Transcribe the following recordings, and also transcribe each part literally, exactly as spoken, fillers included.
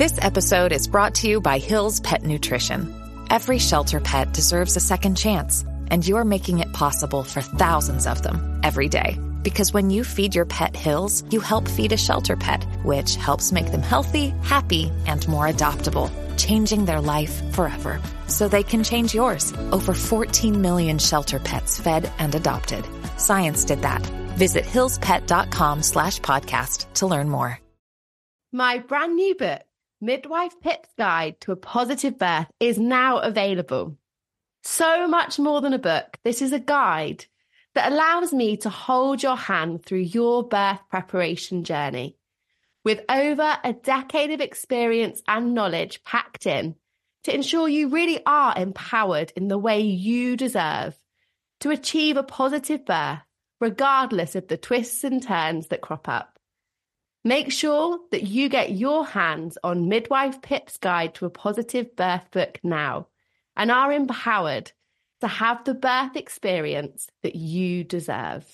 This episode is brought to you by Hill's Pet Nutrition. Every shelter pet deserves a second chance, and you're making it possible for thousands of them every day. Because when you feed your pet Hill's, you help feed a shelter pet, which helps make them healthy, happy, and more adoptable, changing their life forever. So they can change yours. Over fourteen million shelter pets fed and adopted. Science did that. Visit hillspet.com slash podcast to learn more. My brand new book, Midwife Pip's Guide to a Positive Birth, is now available. So much more than a book, this is a guide that allows me to hold your hand through your birth preparation journey. With over a decade of experience and knowledge packed in to ensure you really are empowered in the way you deserve to achieve a positive birth, regardless of the twists and turns that crop up. Make sure that you get your hands on Midwife Pip's Guide to a Positive Birth book now and are empowered to have the birth experience that you deserve.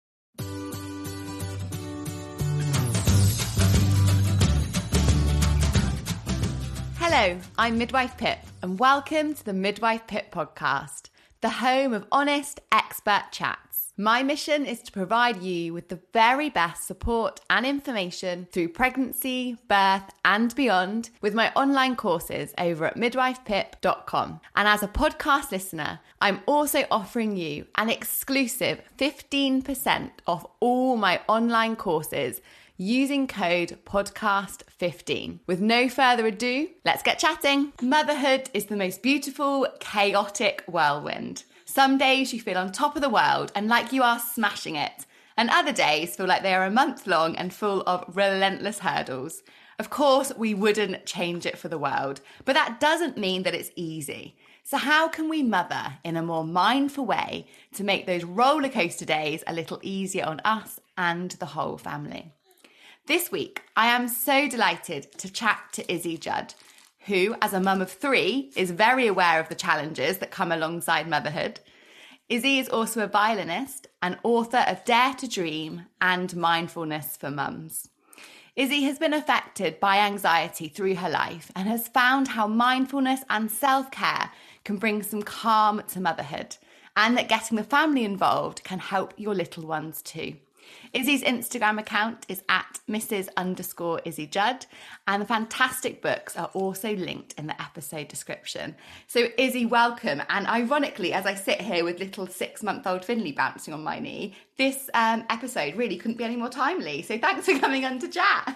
Hello, I'm Midwife Pip, and welcome to the Midwife Pip podcast, the home of honest, expert chats. My mission is to provide you with the very best support and information through pregnancy, birth, and beyond with my online courses over at midwife pip dot com. And as a podcast listener, I'm also offering you an exclusive fifteen percent off all my online courses using code podcast fifteen. With no further ado, let's get chatting. Motherhood is the most beautiful, chaotic whirlwind. Some days you feel on top of the world and like you are smashing it, and other days feel like they are a month long and full of relentless hurdles. Of course, we wouldn't change it for the world, but that doesn't mean that it's easy. So how can we mother in a more mindful way to make those roller coaster days a little easier on us and the whole family? This week, I am so delighted to chat to Izzy Judd, who, as a mum of three, is very aware of the challenges that come alongside motherhood. Izzy is also a violinist and author of Dare to Dream and Mindfulness for Mums. Izzy has been affected by anxiety through her life and has found how mindfulness and self-care can bring some calm to motherhood, and that getting the family involved can help your little ones too. Izzy's Instagram account is at Missus underscore Izzy Judd, and the fantastic books are also linked in the episode description. So Izzy, welcome. And ironically, as I sit here with little six-month-old Finley bouncing on my knee, this um, episode really couldn't be any more timely. So thanks for coming on to chat.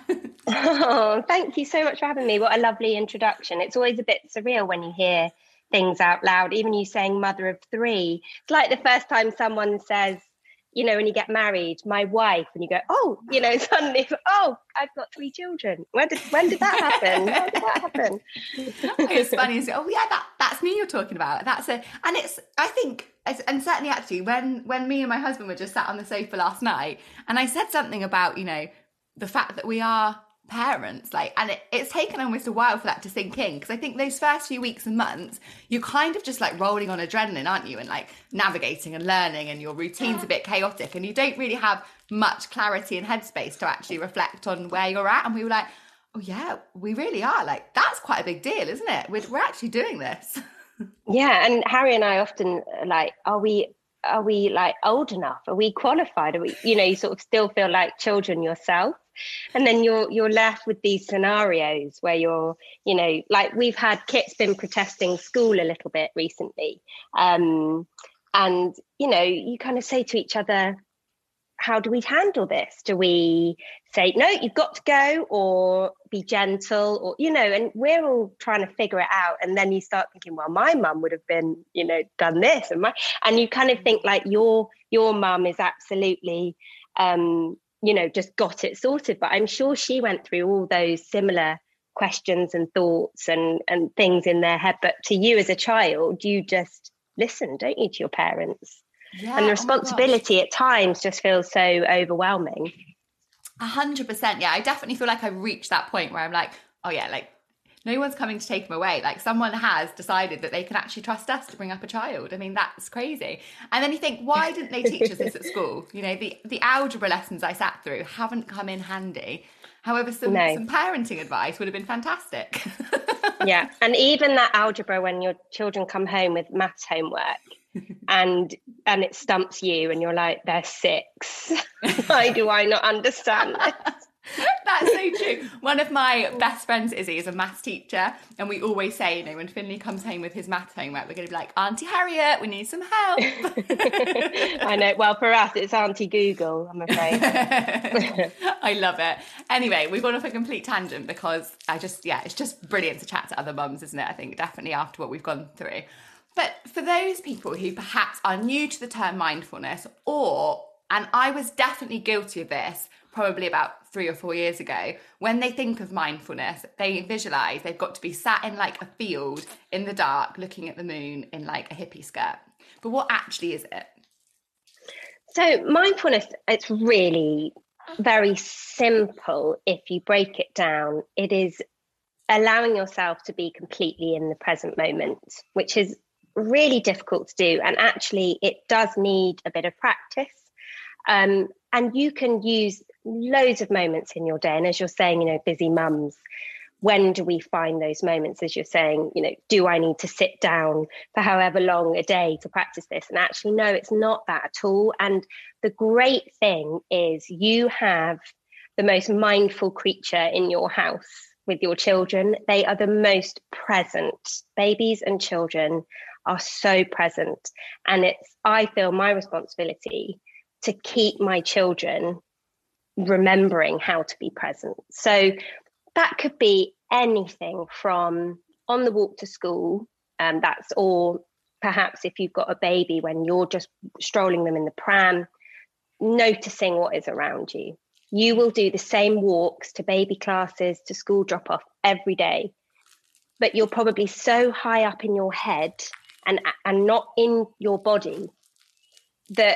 Oh, thank you so much for having me. What a lovely introduction. It's always a bit surreal when you hear things out loud, even you saying mother of three. It's like the first time someone says, you know, when you get married, my wife, and you go, oh, you know, suddenly, oh, I've got three children. When did when did that happen? How did that happen? It's funny. It's, oh, yeah, that, that's me you're talking about. That's a, and it's, I think, and certainly actually, when when me and my husband were just sat on the sofa last night, and I said something about, you know, the fact that we are parents, like, and it, it's taken almost a while for that to sink in, because I think those first few weeks and months you're kind of just like rolling on adrenaline, aren't you, and like navigating and learning, and your routine's a bit chaotic and you don't really have much clarity and headspace to actually reflect on where you're at. And we were like, oh yeah, we really are, like, that's quite a big deal, isn't it? We're, we're actually doing this. Yeah, and Harry and I often like, are we are we like old enough? Are we qualified? Are we, you know, you sort of still feel like children yourself. And then you're you're left with these scenarios where you're, you know, like we've had Kit's been protesting school a little bit recently. Um, and, you know, you kind of say to each other, how do we handle this? Do we say, no, you've got to go, or be gentle, or, you know, and we're all trying to figure it out. And then you start thinking, well, my mum would have been, you know, done this. And my, and you kind of think like your, your mum is absolutely, um, you know, just got it sorted. But I'm sure she went through all those similar questions and thoughts and, and things in their head. But to you as a child, you just listen, don't you, to your parents? Yeah, and the responsibility oh at times just feels so overwhelming. A hundred percent. Yeah, I definitely feel like I've reached that point where I'm like, oh yeah, like no one's coming to take them away. Like someone has decided that they can actually trust us to bring up a child. I mean, that's crazy. And then you think, why didn't they teach us this at school? You know, the, the algebra lessons I sat through haven't come in handy. However, some, No. some parenting advice would have been fantastic. Yeah. And even that algebra, when your children come home with maths homework and and it stumps you and you're like, they're six. Why do I not understand this? That's so true. One of my best friends, Izzy, is a maths teacher, and we always say, you know, when Finley comes home with his maths homework, we're going to be like, Auntie Harriet, we need some help. I know. Well, for us, it's Auntie Google, I'm afraid. I love it. Anyway, we've gone off a complete tangent because I just, yeah, it's just brilliant to chat to other mums, isn't it? I think definitely after what we've gone through. But for those people who perhaps are new to the term mindfulness, or, and I was definitely guilty of this, probably about three or four years ago, when they think of mindfulness, they visualise they've got to be sat in like a field in the dark looking at the moon in like a hippie skirt. But what actually is it? So mindfulness, it's really very simple if you break it down. It is allowing yourself to be completely in the present moment, which is really difficult to do. And actually, it does need a bit of practice. Um, and you can use loads of moments in your day. And as you're saying, you know, busy mums, when do we find those moments? As you're saying, you know, do I need to sit down for however long a day to practice this? And actually, no, it's not that at all. And the great thing is you have the most mindful creature in your house with your children. They are the most present. Babies and children are so present. And it's, I feel, my responsibility to keep my children remembering how to be present. So that could be anything from on the walk to school, and um, that's, or perhaps if you've got a baby, when you're just strolling them in the pram, noticing what is around you. You will do the same walks to baby classes, to school drop off every day, but you're probably so high up in your head and and not in your body that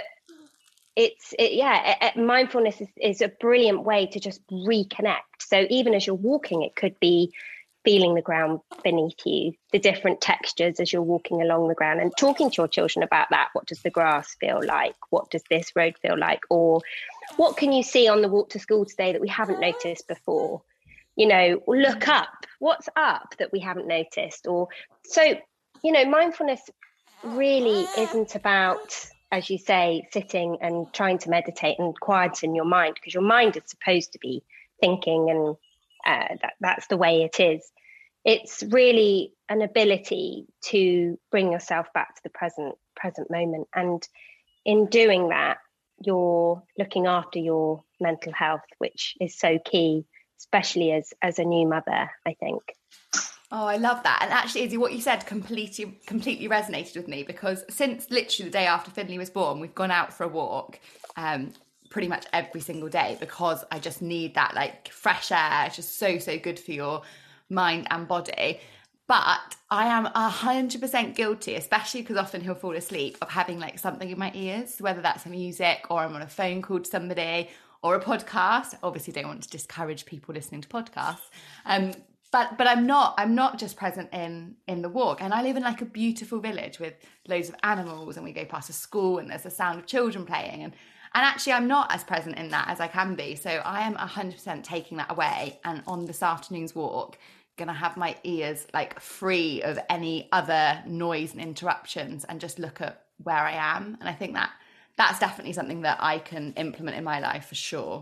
it's it, yeah it, it, mindfulness is, is a brilliant way to just reconnect. So even as you're walking, it could be feeling the ground beneath you, the different textures as you're walking along the ground, and talking to your children about that. What does the grass feel like? What does this road feel like? Or what can you see on the walk to school today that we haven't noticed before? You know, look up. What's up that we haven't noticed? Or so, you know, mindfulness really isn't about, as you say, sitting and trying to meditate and quieten your mind, because your mind is supposed to be thinking, and uh, that, that's the way it is. It's really an ability to bring yourself back to the present present moment. And in doing that, you're looking after your mental health, which is so key, especially as, as a new mother, I think. Oh, I love that. And actually, Izzy, what you said completely completely resonated with me, because since literally the day after Finley was born, we've gone out for a walk um, pretty much every single day, because I just need that like fresh air. It's just so, so good for your mind and body. But I am one hundred percent guilty, especially because often he'll fall asleep, of having like something in my ears, whether that's music or I'm on a phone call to somebody or a podcast. Obviously, don't want to discourage people listening to podcasts. Um, But but I'm not I'm not just present in in the walk. And I live in like a beautiful village with loads of animals, and we go past a school and there's the sound of children playing, and and actually I'm not as present in that as I can be. So I am one hundred percent taking that away, and on this afternoon's walk gonna have my ears like free of any other noise and interruptions, and just look at where I am. And I think that that's definitely something that I can implement in my life for sure.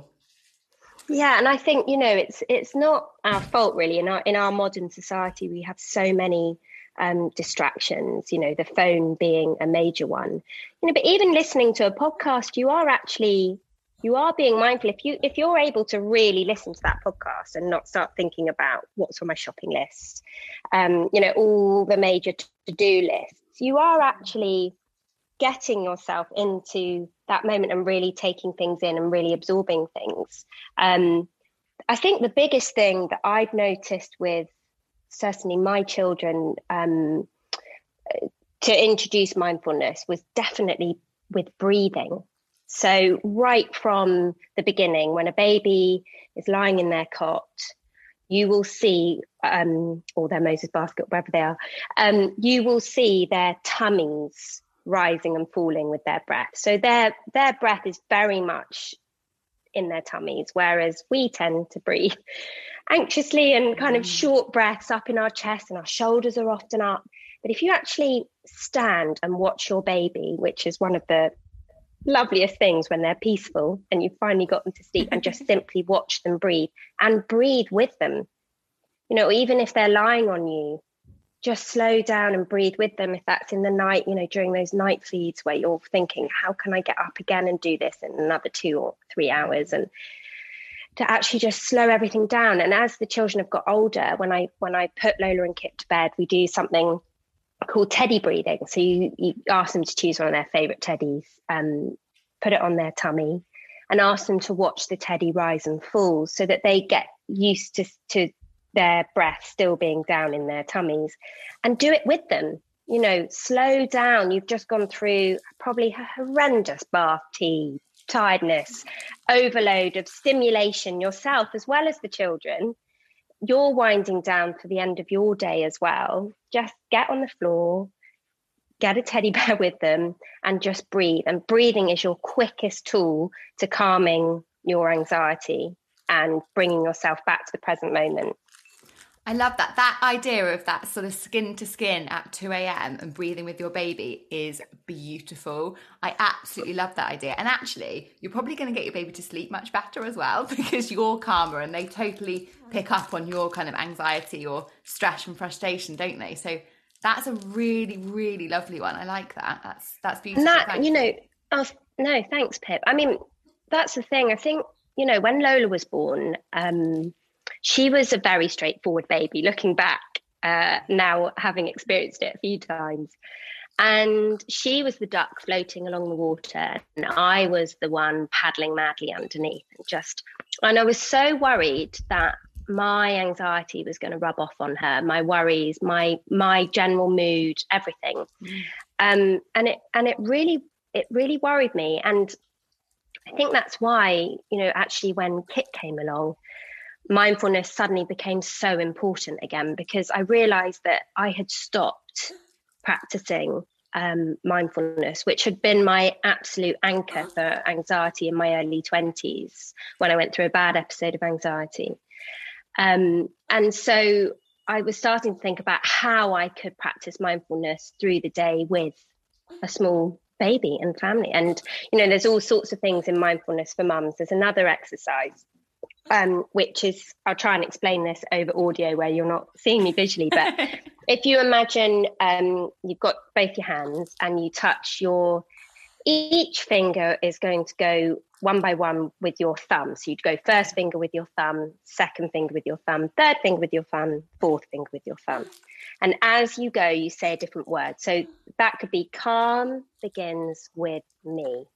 Yeah, and I think, you know, it's it's not our fault really. In our in our modern society, we have so many um, distractions. You know, the phone being a major one. You know, but even listening to a podcast, you are actually you are being mindful. If you if you're able to really listen to that podcast and not start thinking about what's on my shopping list, um, you know, all the major to-do lists, you are actually getting yourself into that moment and really taking things in and really absorbing things. Um, I think the biggest thing that I've noticed with certainly my children um, to introduce mindfulness was definitely with breathing. So right from the beginning, when a baby is lying in their cot, you will see, um, or their Moses basket, wherever they are, um, you will see their tummies rising and falling with their breath. So their their breath is very much in their tummies, whereas we tend to breathe anxiously and kind of short breaths up in our chest, and our shoulders are often up. But if you actually stand and watch your baby, which is one of the loveliest things when they're peaceful and you've finally got them to sleep, and just simply watch them breathe and breathe with them, you know, even if they're lying on you, just slow down and breathe with them. If that's in the night, you know, during those night feeds where you're thinking, how can I get up again and do this in another two or three hours? And to actually just slow everything down. And as the children have got older, when I when I put Lola and Kip to bed, we do something called teddy breathing. So you, you ask them to choose one of their favorite teddies, um, put it on their tummy, and ask them to watch the teddy rise and fall, so that they get used to, to their breath still being down in their tummies, and do it with them. You know, slow down. You've just gone through probably a horrendous bath, tea, tiredness, overload of stimulation yourself as well as the children. You're winding down for the end of your day as well. Just get on the floor, get a teddy bear with them, and just breathe. And breathing is your quickest tool to calming your anxiety and bringing yourself back to the present moment. I love that. That idea of that sort of skin to skin at two a.m. and breathing with your baby is beautiful. I absolutely love that idea. And actually, you're probably going to get your baby to sleep much better as well, because you're calmer and they totally pick up on your kind of anxiety or stress and frustration, don't they? So that's a really, really lovely one. I like that. That's that's beautiful. And that, Thank you know, oh, no, thanks, Pip. I mean, that's the thing. I think, you know, when Lola was born, um, she was a very straightforward baby, looking back uh, now, having experienced it a few times. And she was the duck floating along the water, and I was the one paddling madly underneath. And just, and I was so worried that my anxiety was going to rub off on her, my worries, my my general mood, everything. Mm. Um, and it and it really it really worried me. And I think that's why, you know, actually when Kit came along, mindfulness suddenly became so important again, because I realized that I had stopped practicing um, mindfulness, which had been my absolute anchor for anxiety in my early twenties when I went through a bad episode of anxiety. Um, and so I was starting to think about how I could practice mindfulness through the day with a small baby and family. And, you know, there's all sorts of things in mindfulness for mums. There's another exercise Um, which is, I'll try and explain this over audio where you're not seeing me visually, but if you imagine um, you've got both your hands and you touch your, each finger is going to go one by one with your thumb. So you'd go first finger with your thumb, second finger with your thumb, third finger with your thumb, fourth finger with your thumb. And as you go, you say a different word. So that could be calm begins with me,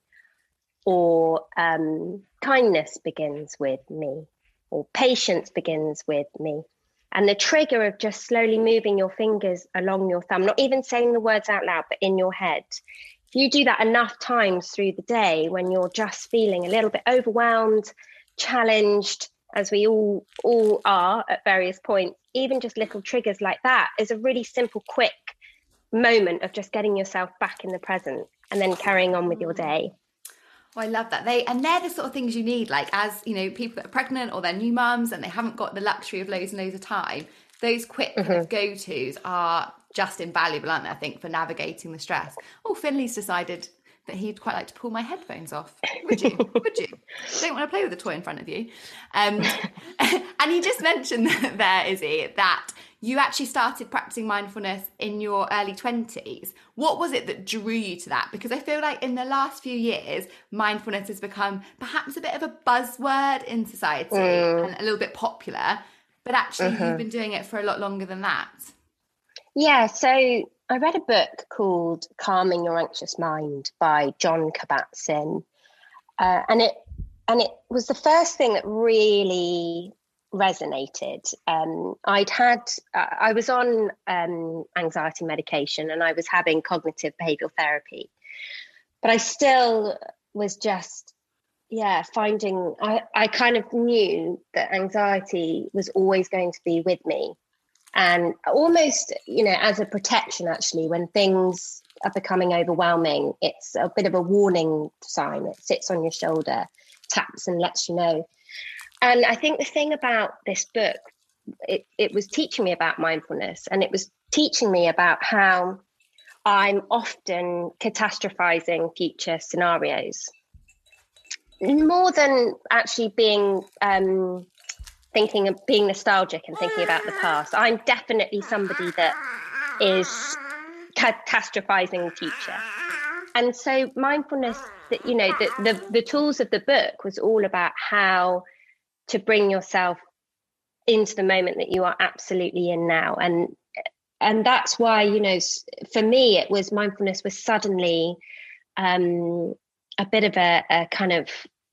or um, kindness begins with me, or patience begins with me. And the trigger of just slowly moving your fingers along your thumb, not even saying the words out loud, but in your head. If you do that enough times through the day, when you're just feeling a little bit overwhelmed, challenged, as we all, all are at various points, even just little triggers like that is a really simple, quick moment of just getting yourself back in the present and then carrying on with your day. Oh, I love that. They and they're the sort of things you need, like, as you know, people that are pregnant or they're new mums and they haven't got the luxury of loads and loads of time. Those quick mm-hmm. kind of go-tos are just invaluable, aren't they? I think, for navigating the stress. Oh, Finley's decided that he'd quite like to pull my headphones off. Would you? Would you? Don't want to play with a toy in front of you. Um, and you just mentioned there, Izzy, that you actually started practicing mindfulness in your early twenties. What was it that drew you to that? Because I feel like in the last few years, mindfulness has become perhaps a bit of a buzzword in society mm. and a little bit popular, but actually mm-hmm. you've been doing it for a lot longer than that. Yeah, so I read a book called Calming Your Anxious Mind by Jon Kabat-Zinn. Uh, and it and it was the first thing that really resonated. Um, I'd had, uh, I was on um, anxiety medication and I was having cognitive behavioural therapy, but I still was just, yeah, finding, I, I kind of knew that anxiety was always going to be with me. And almost, you know, as a protection, actually, when things are becoming overwhelming, it's a bit of a warning sign. It sits on your shoulder taps and lets you know. And I think the thing about this book, it, it was teaching me about mindfulness, and it was teaching me about how I'm often catastrophizing future scenarios more than actually being um, thinking of being nostalgic and thinking about the past. I'm definitely somebody that is catastrophizing the future. And so mindfulness, that you know, the, the the tools of the book was all about how to bring yourself into the moment that you are absolutely in now. And and that's why, you know, for me, it was mindfulness was suddenly um, a bit of a, a kind of,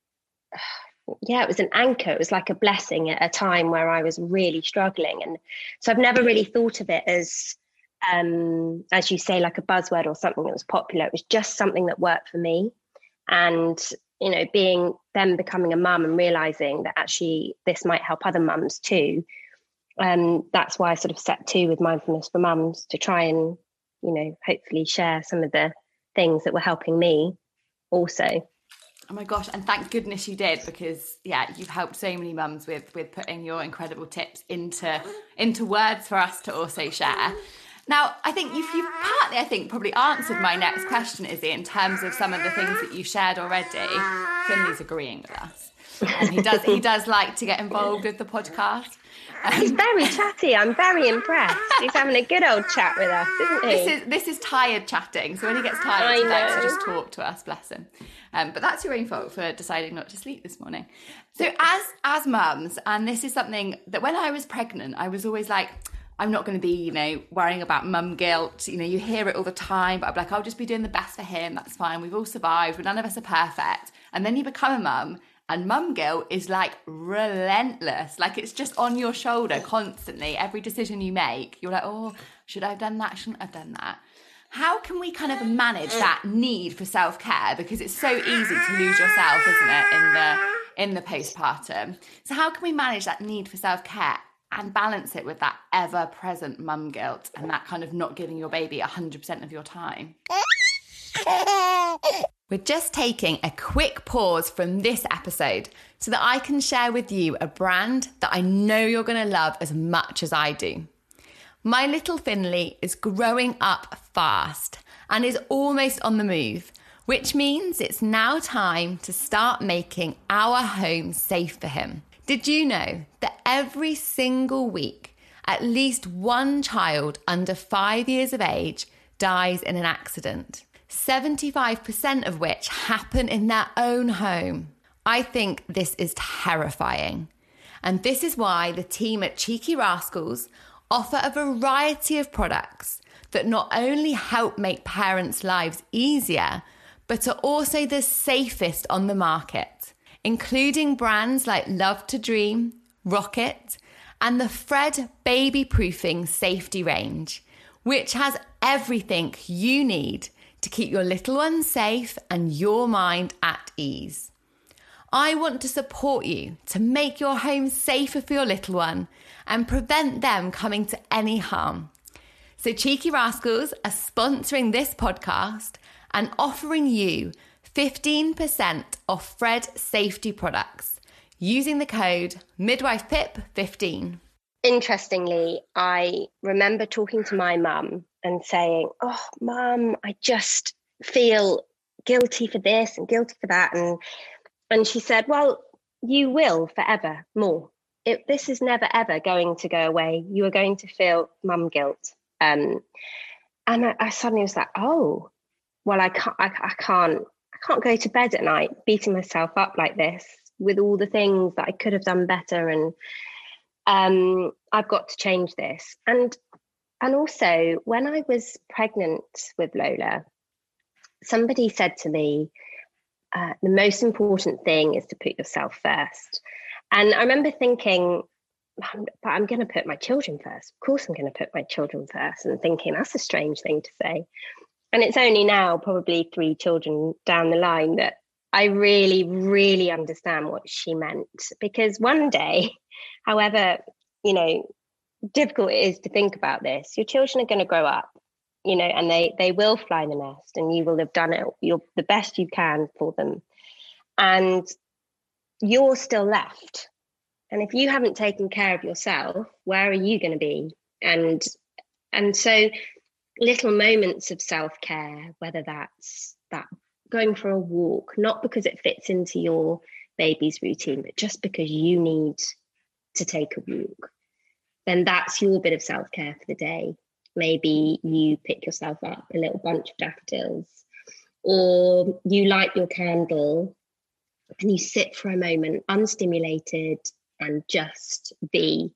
yeah, it was an anchor. It was like a blessing at a time where I was really struggling. And so I've never really thought of it as, um, as you say, like a buzzword or something that was popular. It was just something that worked for me. And, you know, being then becoming a mum and realizing that actually this might help other mums too. Um, that's why I sort of set to with Mindfulness for Mums, to try and, you know, hopefully share some of the things that were helping me also. Oh my gosh, and thank goodness you did, because yeah, you've helped so many mums with with putting your incredible tips into into words for us to also share. Now, I think you've, you've partly, I think, probably answered my next question, Izzy, in terms of some of the things that you shared already. Finley's agreeing with us. And he does he does like to get involved with the podcast. Um, He's very chatty. I'm very impressed. He's having a good old chat with us, isn't he? This is this is tired chatting. So when he gets tired, I he likes to know. just talk to us, bless him. Um, but that's your own fault for deciding not to sleep this morning. So as as mums, and this is something that when I was pregnant, I was always like, I'm not going to be, you know, worrying about mum guilt. You know, you hear it all the time, but I'm like, I'll just be doing the best for him. That's fine. We've all survived. None of us are perfect. And then you become a mum, and mum guilt is like relentless. Like it's just on your shoulder constantly. Every decision you make, you're like, oh, should I have done that? Shouldn't I have done that? How can we kind of manage that need for self-care? Because it's so easy to lose yourself, isn't it, in the in the postpartum. So how can we manage that need for self-care and balance it with that ever-present mum guilt and that kind of not giving your baby one hundred percent of your time? We're just taking a quick pause from this episode so that I can share with you a brand that I know you're going to love as much as I do. My little Finley is growing up fast and is almost on the move, which means it's now time to start making our home safe for him. Did you know that every single week, at least one child under five years of age dies in an accident? seventy-five percent of which happen in their own home. I think this is terrifying. And this is why the team at Cheeky Rascals offer a variety of products that not only help make parents' lives easier, but are also the safest on the market, including brands like Love to Dream, Rocket, and the Fred Baby Proofing Safety Range, which has everything you need to keep your little one safe and your mind at ease. I want to support you to make your home safer for your little one and prevent them coming to any harm. So Cheeky Rascals are sponsoring this podcast and offering you fifteen percent off Fred safety products using the code midwife pip fifteen. Interestingly, I remember talking to my mum and saying, oh, mum, I just feel guilty for this and guilty for that. And and she said, well, you will forever more. It, this is never, ever going to go away. You are going to feel mum guilt. Um, and I, I suddenly was like, oh, well, I can't, I, I can't, I can't go to bed at night beating myself up like this with all the things that I could have done better. And um, I've got to change this. And And also, when I was pregnant with Lola, somebody said to me, uh, the most important thing is to put yourself first. And I remember thinking, but I'm going to put my children first. Of course, I'm going to put my children first. And thinking, that's a strange thing to say. And it's only now, probably three children down the line, that I really, really understand what she meant. Because one day, however, you know, difficult it is to think about this, your children are going to grow up, you know, and they they will fly the nest, and you will have done it you're the best you can for them. And you're still left. And if you haven't taken care of yourself, where are you going to be? And and so little moments of self-care, whether that's that going for a walk, not because it fits into your baby's routine, but just because you need to take a walk, then that's your bit of self-care for the day. Maybe you pick yourself up a little bunch of daffodils, or you light your candle and you sit for a moment unstimulated and just be,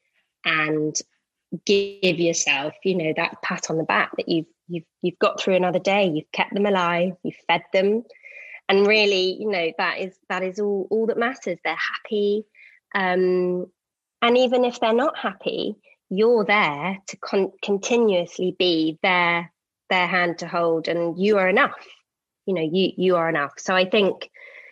and give yourself, you know, that pat on the back that you've you've you've got through another day, you've kept them alive, you've fed them, and really, you know, that is that is all all that matters. They're happy, um, and even if they're not happy, you're there to con- continuously be their their hand to hold, and you are enough. You know, you you are enough. So I think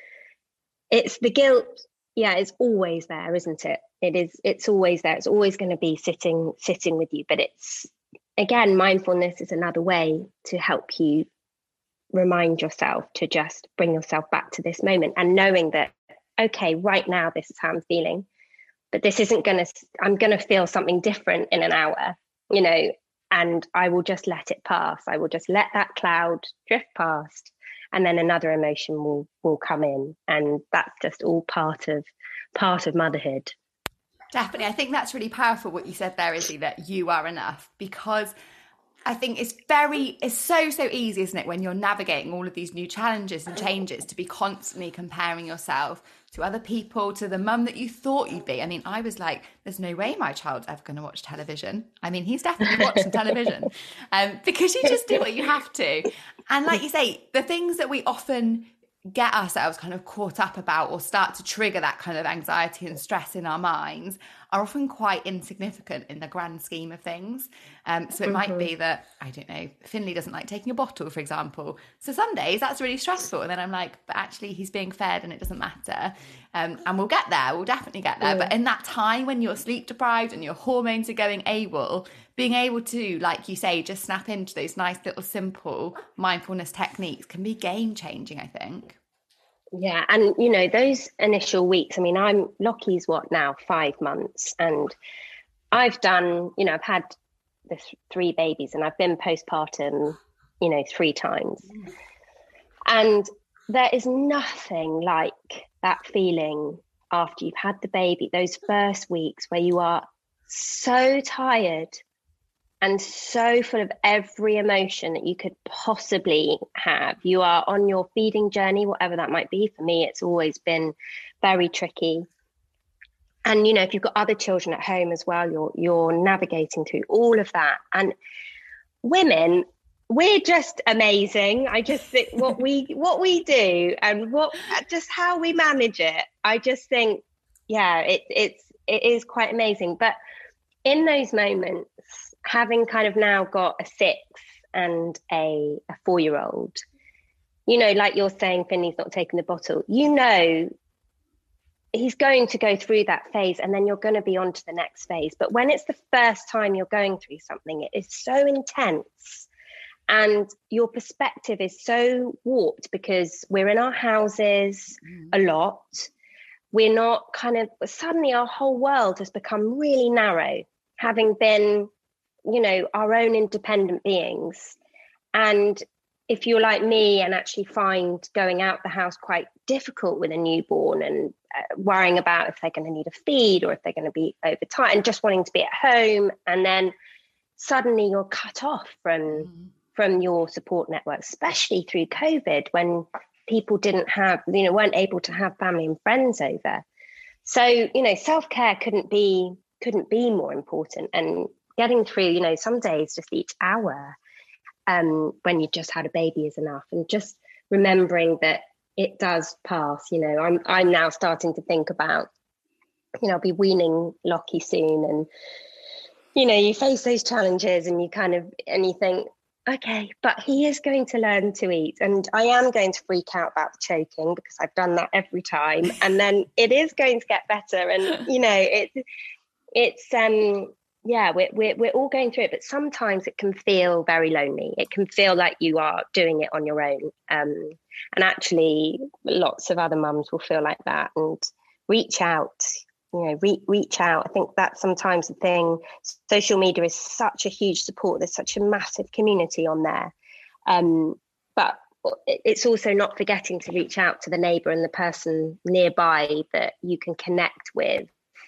it's the guilt. Yeah, it's always there, isn't it? It is. It's always there. It's always going to be sitting sitting with you. But it's, again, mindfulness is another way to help you remind yourself to just bring yourself back to this moment, and knowing that, okay, right now this is how I'm feeling, but this isn't going to. I'm going to feel something different in an hour, you know, and I will just let it pass. I will just let that cloud drift past. And then another emotion will will come in, and that's just all part of part of motherhood. Definitely. I think that's really powerful what you said there, Izzy, that you are enough, because I think it's very, it's so, so easy, isn't it, when you're navigating all of these new challenges and changes, to be constantly comparing yourself to other people, to the mum that you thought you'd be. I mean, I was like, there's no way my child's ever going to watch television. I mean, he's definitely watching television, um, because you just do what you have to. And like you say, the things that we often get ourselves kind of caught up about, or start to trigger that kind of anxiety and stress in our minds, are often quite insignificant in the grand scheme of things. Um, so it mm-hmm. might be that, I don't know, Finley doesn't like taking a bottle, for example. So some days that's really stressful. And then I'm like, but actually he's being fed and it doesn't matter. Um, and we'll get there. We'll definitely get there. Yeah. But in that time when you're sleep deprived and your hormones are going AWOL, being able to, like you say, just snap into those nice little simple mindfulness techniques can be game changing, I think. Yeah. And, you know, those initial weeks, I mean, I'm, Lockie's what now, five months. And I've done, you know, I've had the th- three babies, and I've been postpartum, you know, three times. Mm. And there is nothing like that feeling after you've had the baby, those first weeks where you are so tired and so full of every emotion that you could possibly have. You are on your feeding journey, whatever that might be. For me, it's always been very tricky. And, you know, if you've got other children at home as well, you're you're navigating through all of that. And women, we're just amazing. I just think what we what we do and what just how we manage it, I just think, yeah, it, it's it is quite amazing. But in those moments, having kind of now got a six and a, a four-year-old, you know, like you're saying, Finley's not taking the bottle, you know, he's going to go through that phase, and then you're going to be on to the next phase. But when it's the first time you're going through something, it is so intense, and your perspective is so warped because we're in our houses mm. a lot. We're not kind of, suddenly our whole world has become really narrow, having been, you know, our own independent beings. And if you're like me and actually find going out the house quite difficult with a newborn, and uh, worrying about if they're going to need a feed or if they're going to be overtired, and just wanting to be at home, and then suddenly you're cut off from mm. from your support network, especially through COVID, when people didn't have, you know, weren't able to have family and friends over. So, you know, self-care couldn't be couldn't be more important. And getting through, you know, some days just each hour um, when you've just had a baby is enough. And just remembering that it does pass. You know, I'm I'm now starting to think about, you know, I'll be weaning Lockie soon. And, you know, you face those challenges and you kind of, and you think, okay, but he is going to learn to eat. And I am going to freak out about the choking because I've done that every time. And then it is going to get better. And, you know, it, it's, um, yeah, we're, we're, we're all going through it, but sometimes it can feel very lonely. It can feel like you are doing it on your own. Um, and actually, lots of other mums will feel like that, and reach out, you know, re- reach out. I think that's sometimes the thing. Social media is such a huge support. There's such a massive community on there. Um, but it's also not forgetting to reach out to the neighbour and the person nearby that you can connect with.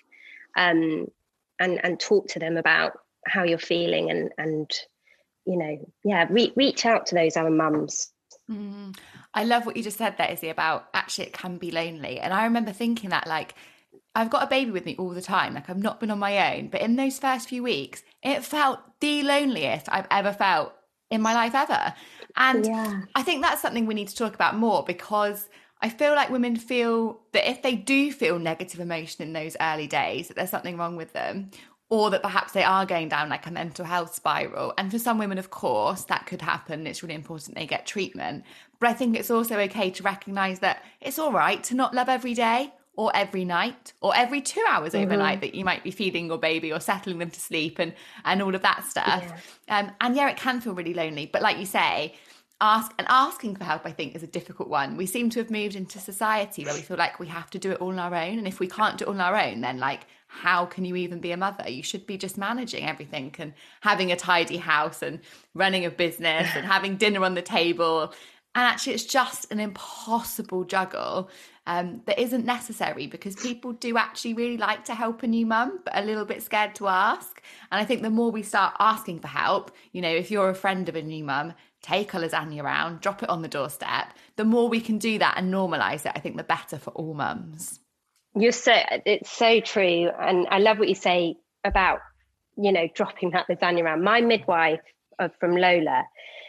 Um, and and talk to them about how you're feeling, and and you know yeah re- reach out to those other mums. mm. I love what you just said there, Izzy, about actually it can be lonely. And I remember thinking that, like, I've got a baby with me all the time, like I've not been on my own, but in those first few weeks it felt the loneliest I've ever felt in my life ever. And yeah. I think that's something we need to talk about more, because I feel like women feel that if they do feel negative emotion in those early days, that there's something wrong with them, or that perhaps they are going down like a mental health spiral. And for some women, of course, that could happen. It's really important they get treatment. But I think it's also okay to recognise that it's all right to not love every day, or every night, or every two hours mm-hmm. overnight that you might be feeding your baby or settling them to sleep, and, and all of that stuff. Yeah. Um, and yeah, it can feel really lonely. But like you say, Ask and asking for help, I think, is a difficult one. We seem to have moved into society where we feel like we have to do it all on our own. And if we can't do it all on our own, then like, how can you even be a mother? You should be just managing everything and having a tidy house and running a business and having dinner on the table. And actually, it's just an impossible juggle um, that isn't necessary, because people do actually really like to help a new mum, but a little bit scared to ask. And I think the more we start asking for help, you know, if you're a friend of a new mum, take a lasagna around, drop it on the doorstep. The more we can do that and normalise it, I think the better for all mums. You're so, it's so true. And I love what you say about, you know, dropping that lasagna around. My midwife uh, from Lola,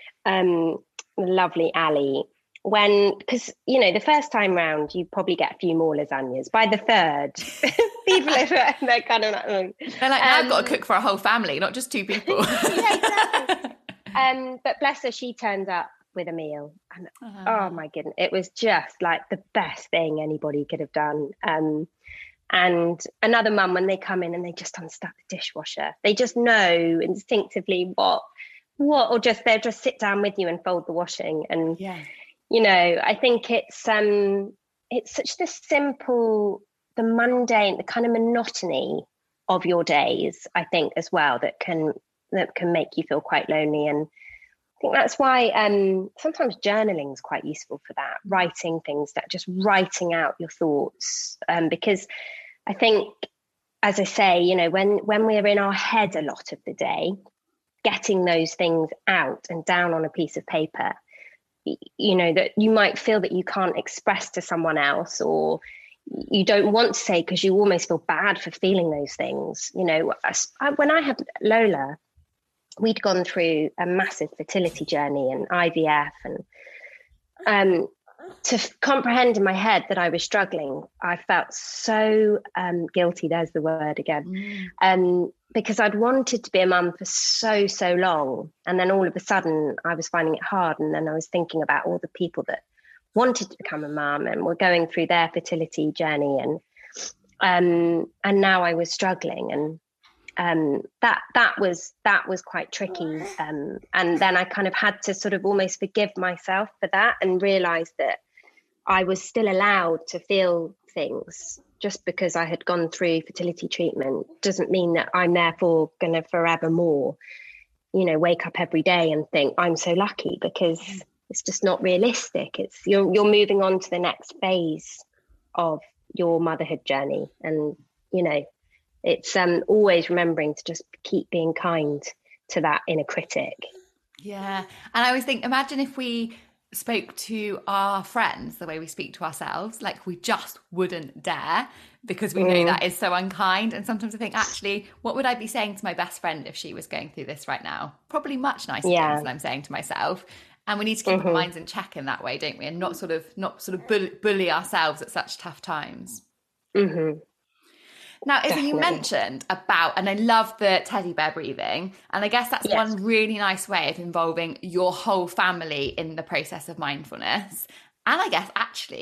um, lovely Ali, when, because, you know, the first time round, you probably get a few more lasagnas. By the third, people are, they're kind of like, oh. They're like, now um, I've got to cook for a whole family, not just two people. Yeah, exactly. Um, but bless her, she turned up with a meal, and uh-huh. oh my goodness, it was just like the best thing anybody could have done. Um, and another mum, when they come in and they just unstuck the dishwasher, they just know instinctively what, what, or just they'll just sit down with you and fold the washing. And yeah, you know, I think it's um, it's such the simple, the mundane, the kind of monotony of your days, I think, as well, that can. that can make you feel quite lonely. And I think that's why um, sometimes journaling is quite useful for that, writing things, that just writing out your thoughts. Um, because I think, as I say, you know, when, when we're in our head a lot of the day, getting those things out and down on a piece of paper, you know, that you might feel that you can't express to someone else, or you don't want to say because you almost feel bad for feeling those things. You know, I, when I had Lola, we'd gone through a massive fertility journey and I V F, and um, to f- comprehend in my head that I was struggling, I felt so um, guilty. There's the word again. Mm. Um, because I'd wanted to be a mum for so, so long. And then all of a sudden I was finding it hard. And then I was thinking about all the people that wanted to become a mum and were going through their fertility journey. And um, and now I was struggling. And um that that was that was quite tricky, um and then I kind of had to sort of almost forgive myself for that, and realize that I was still allowed to feel things. Just because I had gone through fertility treatment doesn't mean that I'm therefore gonna forevermore, you know, wake up every day and think I'm so lucky, because it's just not realistic. It's you're you're moving on to the next phase of your motherhood journey, and you know, it's um, always remembering to just keep being kind to that inner critic. Yeah. And I always think, imagine if we spoke to our friends the way we speak to ourselves, like we just wouldn't dare, because we know mm. that is so unkind. And sometimes I think, actually, what would I be saying to my best friend if she was going through this right now? Probably much nicer yeah. things than I'm saying to myself. And we need to keep mm-hmm. our minds in check in that way, don't we? And not sort of not sort of bully, bully ourselves at such tough times. Mm-hmm. Now, Izzy, you mentioned about, and I love the teddy bear breathing, and I guess that's yes. one really nice way of involving your whole family in the process of mindfulness. And I guess actually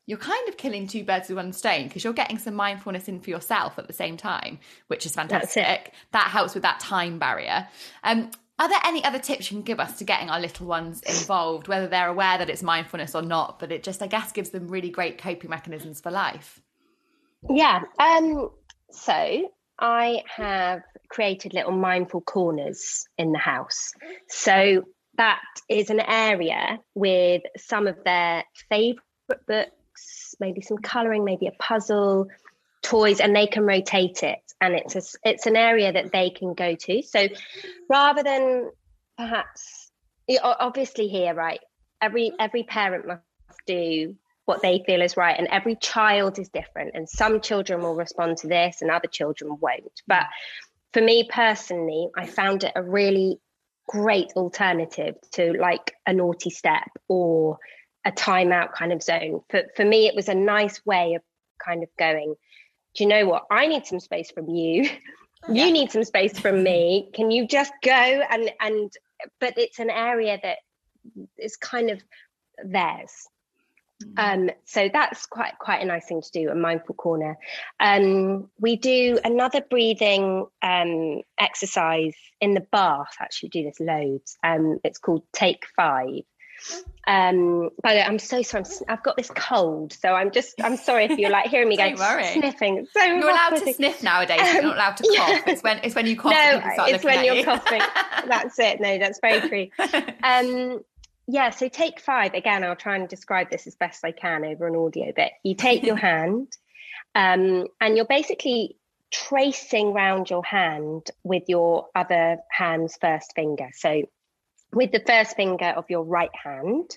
you're kind of killing two birds with one stone, because you're getting some mindfulness in for yourself at the same time, which is fantastic. That helps with that time barrier. Um, are there any other tips you can give us to getting our little ones involved, whether they're aware that it's mindfulness or not, but it just, I guess, gives them really great coping mechanisms for life? Yeah. Um, so I have created little mindful corners in the house. So that is an area with some of their favourite books, maybe some colouring, maybe a puzzle, toys, and they can rotate it. And it's a, it's an area that they can go to. So rather than perhaps, obviously here, right, every every parent must do what they feel is right, and every child is different, and some children will respond to this and other children won't. But for me personally, I found it a really great alternative to like a naughty step or a timeout kind of zone. For, for me, it was a nice way of kind of going, do you know what? I need some space from you. You yeah. need some space from me. Can you just go? And, and, but it's an area that is kind of theirs. Um, so that's quite quite a nice thing to do, a mindful corner. Um, we do another breathing um, exercise in the bath. Actually, we do this loads. Um, it's called Take Five. Um, by the way, I'm so sorry. I'm, I've got this cold, so I'm just. I'm sorry if you're like hearing me going sniffing. So you're allowed to sniff nowadays. Um, you're not allowed to cough. Yeah. It's when it's when you cough. No, that start it's when you're you. coughing. That's it. No, that's very true. Um, Yeah, so Take Five, again, I'll try and describe this as best I can over an audio bit. You take your hand um, and you're basically tracing round your hand with your other hand's first finger. So with the first finger of your right hand,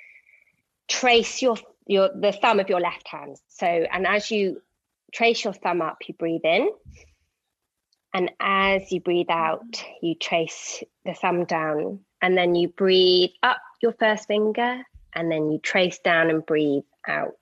trace your, your the thumb of your left hand. So, and as you trace your thumb up, you breathe in. And as you breathe out, you trace the thumb down, and then you breathe up your first finger, and then you trace down and breathe out.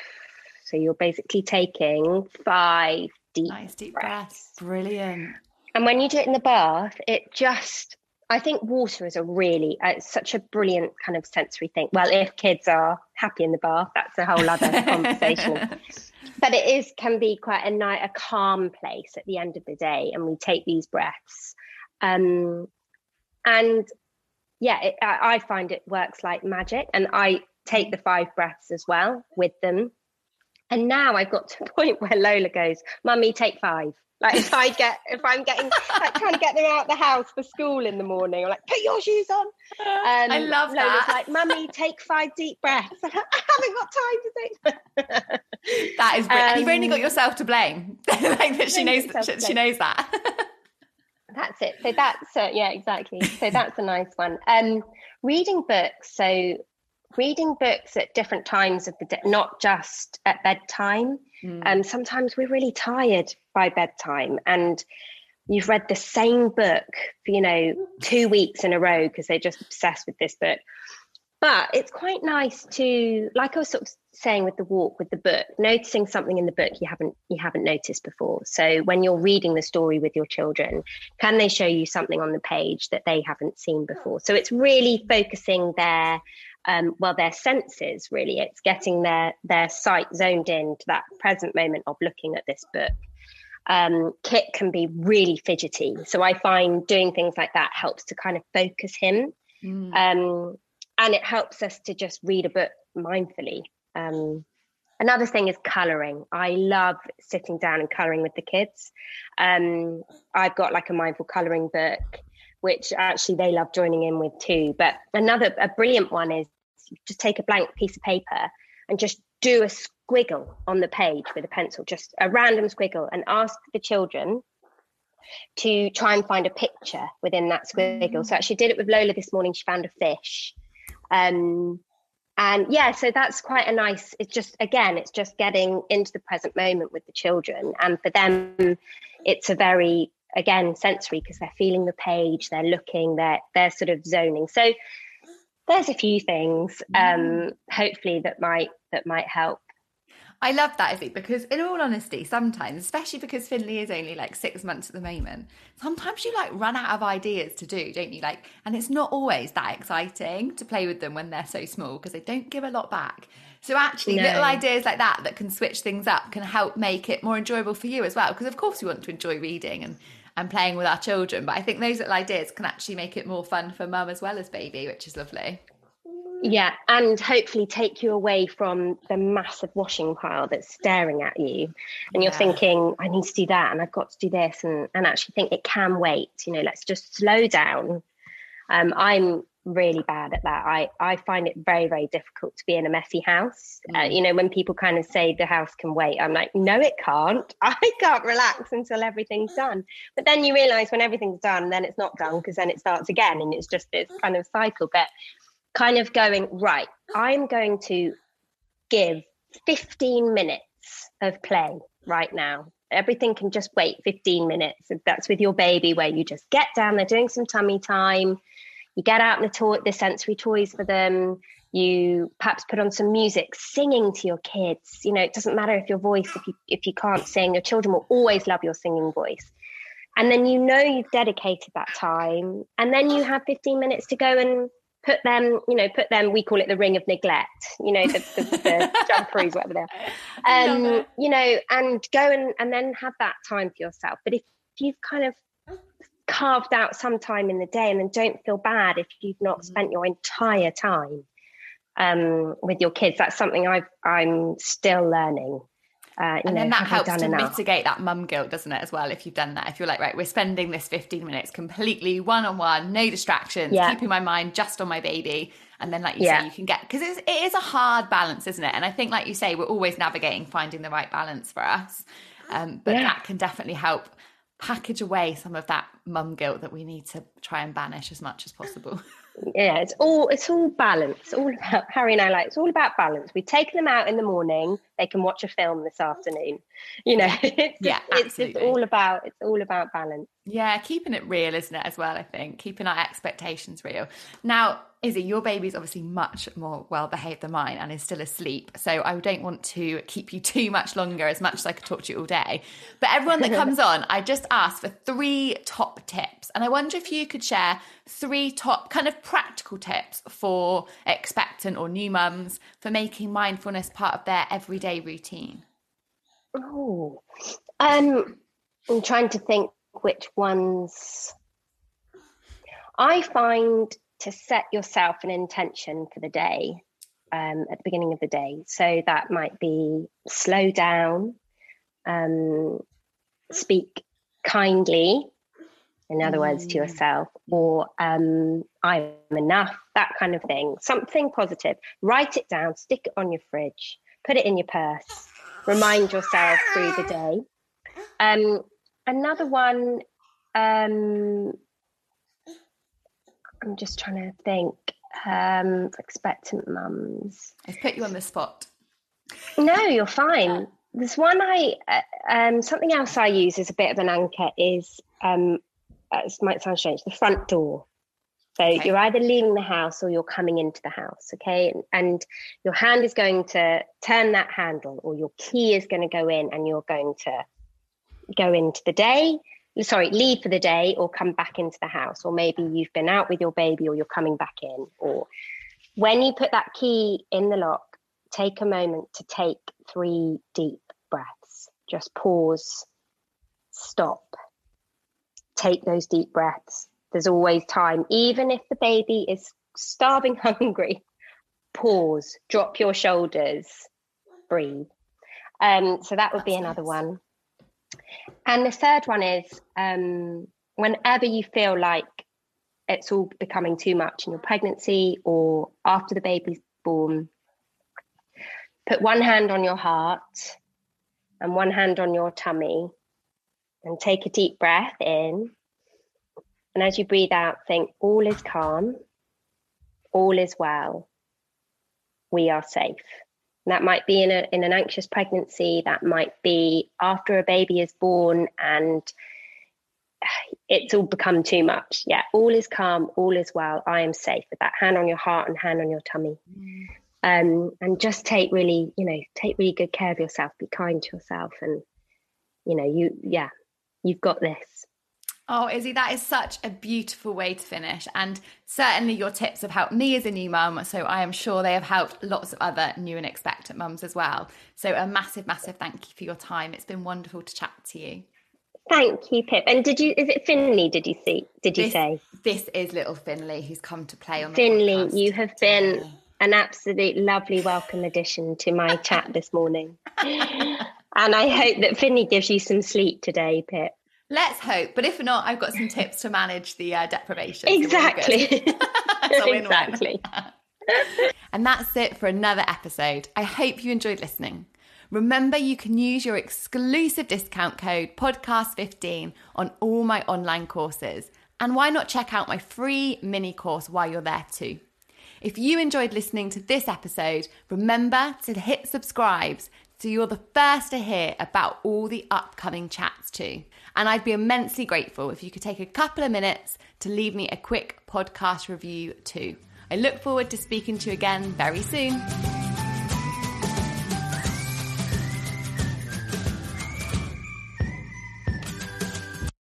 So you're basically taking five deep, nice deep breaths. breaths. Brilliant. And when you do it in the bath, it just, I think water is a really, uh, it's such a brilliant kind of sensory thing. Well, if kids are happy in the bath, that's a whole other conversation. But it is can be quite a nice, a calm place at the end of the day, and we take these breaths. Um, and yeah, it, I, I find it works like magic, and I take the five breaths as well with them. And now I've got to a point where Lola goes, "Mummy, take five." Like if I get, if I'm getting, like trying to get them out the house for school in the morning, I'm like, "Put your shoes on." Um, I love Lola's that. like, "Mummy, take five deep breaths." I haven't got time to take. That is brilliant. Um, You've only got yourself to blame. Like that she knows that she, she knows that. That's it. So that's uh, yeah, exactly. So that's a nice one. Um, reading books. So reading books at different times of the day, not just at bedtime. Mm. Um, sometimes we're really tired by bedtime, and you've read the same book for, you know, two weeks in a row because they're just obsessed with this book. But it's quite nice to, like I was sort of saying with the walk, with the book, noticing something in the book you haven't you haven't noticed before. So when you're reading the story with your children, can they show you something on the page that they haven't seen before? So it's really focusing their, um, well, their senses, really. It's getting their, their sight zoned in to that present moment of looking at this book. Um, Kit can be really fidgety. So I find doing things like that helps to kind of focus him. Mm. Um, And it helps us to just read a book mindfully. Um, another thing is colouring. I love sitting down and colouring with the kids. Um, I've got like a mindful colouring book, which actually they love joining in with too. But another, a brilliant one is just take a blank piece of paper and just do a squiggle on the page with a pencil, just a random squiggle, and ask the children to try and find a picture within that squiggle. So I actually did it with Lola this morning. She found a fish. Um, and yeah, so that's quite a nice, it's just, again, it's just getting into the present moment with the children. And for them, it's a very, again, sensory, because they're feeling the page, they're looking, they're, they're sort of zoning. So there's a few things, um, hopefully that might, that might help. I love that, Izzy, because in all honesty, sometimes, especially because Finley is only like six months at the moment, sometimes you like run out of ideas to do, don't you? Like, and it's not always that exciting to play with them when they're so small because they don't give a lot back. So actually, No. little ideas like that that can switch things up can help make it more enjoyable for you as well. Because of course we want to enjoy reading and, and playing with our children, but I think those little ideas can actually make it more fun for mum as well as baby, which is lovely. Yeah, and hopefully take you away from the massive washing pile that's staring at you, and you're Yeah. thinking, I need to do that and I've got to do this, and, and actually think it can wait, you know, let's just slow down. Um, I'm really bad at that. I, I find it very, very difficult to be in a messy house. Mm. Uh, you know, when people kind of say the house can wait, I'm like, no, it can't. I can't relax until everything's done. But then you realise when everything's done, then it's not done, because then it starts again, and it's just this kind of cycle. But kind of going, right, I'm going to give fifteen minutes of play right now. Everything can just wait fifteen minutes. If that's with your baby, where you just get down, they're doing some tummy time, you get out the, to- the sensory toys for them, you perhaps put on some music, singing to your kids. You know, it doesn't matter if your voice, if you, if you can't sing, your children will always love your singing voice. And then you know you've dedicated that time, and then you have fifteen minutes to go and put them, you know, put them, we call it the ring of neglect, you know, the, the, the jumperies, whatever they're, um, you know, and go and, and then have that time for yourself. But if you've kind of carved out some time in the day, and then don't feel bad if you've not spent your entire time um, with your kids, that's something I've, I'm still learning. Uh, you and know, then that helps to enough? mitigate that mum guilt, doesn't it, as well, if you've done that. If you're like, right, we're spending this fifteen minutes completely one-on-one, no distractions, yeah. keeping my mind just on my baby. And then, like you yeah. say, you can get, because it is a hard balance, isn't it? And I think, like you say, we're always navigating, finding the right balance for us. Um, but yeah. that can definitely help package away some of that mum guilt that we need to try and banish as much as possible. Yeah, it's all it's all balance. It's all about, Harry and I like, it's all about balance. We've taken them out in the morning, they can watch a film this afternoon. You know, it's just, yeah, it's just all about it's all about balance. Yeah, keeping it real, isn't it, as well, I think. Keeping our expectations real. Now, Izzy, your baby's obviously much more well-behaved than mine and is still asleep. So I don't want to keep you too much longer, as much as I could talk to you all day. But everyone that comes on, I just asked for three top tips. And I wonder if you could share three top kind of practical tips for expectant or new mums for making mindfulness part of their everyday routine. Oh, um, I'm trying to think which ones. I find to set yourself an intention for the day um, at the beginning of the day. So that might be slow down, um, speak kindly, in other mm. words, to yourself, or um, I'm enough, that kind of thing. Something positive. Write it down, stick it on your fridge, put it in your purse, remind yourself through the day. Um, another one, um, I'm just trying to think, um, for expectant mums. I've put you on the spot. No, you're fine. There's one I, uh, um, something else I use as a bit of an anchor is, um, uh, it might sound strange, the front door. So okay. you're either leaving the house or you're coming into the house, okay? And, and your hand is going to turn that handle, or your key is going to go in, and you're going to go into the day. Sorry, leave for the day or come back into the house, or maybe you've been out with your baby or you're coming back in. Or when you put that key in the lock, take a moment to take three deep breaths. Just pause, stop, take those deep breaths. There's always time, even if the baby is starving hungry. Pause, drop your shoulders, breathe. Um, so that would be another one. And the third one is um, whenever you feel like it's all becoming too much in your pregnancy or after the baby's born, put one hand on your heart and one hand on your tummy and take a deep breath in. And as you breathe out, think, all is calm, all is well, we are safe. And that might be in, a, in an anxious pregnancy, that might be after a baby is born and it's all become too much. Yeah, all is calm, all is well, I am safe, with that hand on your heart and hand on your tummy. Mm. Um, and just take really, you know, take really good care of yourself, be kind to yourself, and, you know, you, yeah, you've got this. Oh, Izzy, that is such a beautiful way to finish. And certainly your tips have helped me as a new mum. So I am sure they have helped lots of other new and expectant mums as well. So a massive, massive thank you for your time. It's been wonderful to chat to you. Thank you, Pip. And did you, is it Finley, did you see, did you this, say? This is little Finley who's come to play on the Finley, podcast. you have been an absolute lovely welcome addition to my chat this morning. And I hope that Finley gives you some sleep today, Pip. Let's hope. But if not, I've got some tips to manage the uh, deprivation. Exactly. So exactly. And that's it for another episode. I hope you enjoyed listening. Remember, you can use your exclusive discount code podcast fifteen on all my online courses. And why not check out my free mini course while you're there too? If you enjoyed listening to this episode, remember to hit subscribe so you're the first to hear about all the upcoming chats too. And I'd be immensely grateful if you could take a couple of minutes to leave me a quick podcast review too. I look forward to speaking to you again very soon.